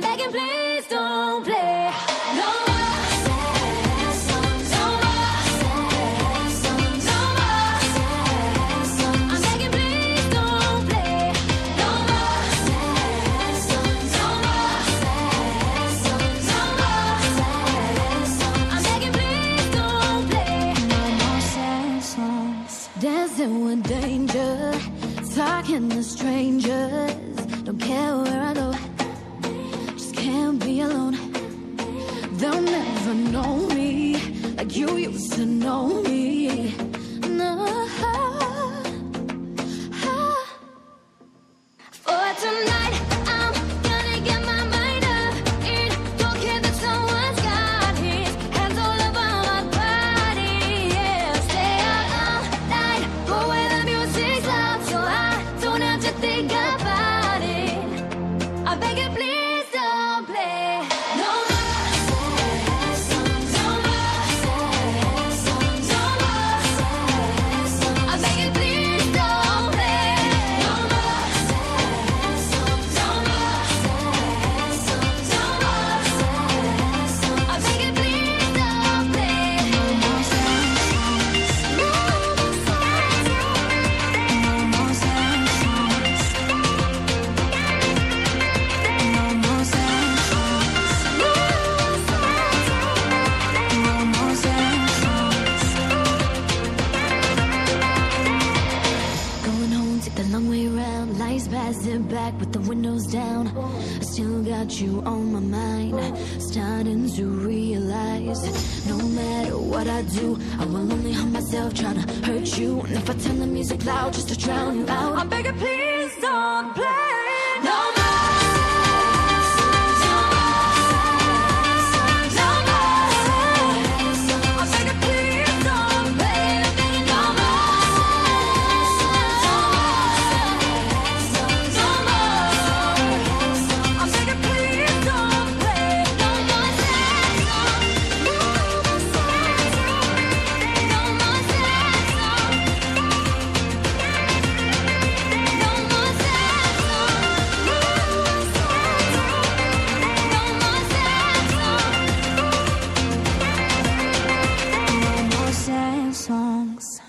begging, please don't play no more sad songs, no more sad songs, no more sad songs. I'm begging, please don't play no more sad songs, no more sad songs, no more sad songs. I'm begging, please don't play no more sad songs. Dancing with danger, talking to strangers. Don't care where I go, just can't be alone. They'll never know me like you used to know me. No. For tonight, I'm gonna get my mind up. And don't care that someone's got his hands all over my body. Yeah, stay out all night, go where the music's loud, so I don't have to think about it. I beg you, please don't play no more sad songs, no more sad songs, no more sad songs. I beg you, please don't play no more sad songs, no more sad songs, no more sad songs. I beg you, please don't play no more sad songs, no more sad songs, no more sad songs. Going home, take the long way round. Lights passing back with the windows down. I still got you on my mind. Starting to realize no matter what I do, I will only harm myself trying to hurt you. And if I turn the music loud just to drown you out, I beg you, please.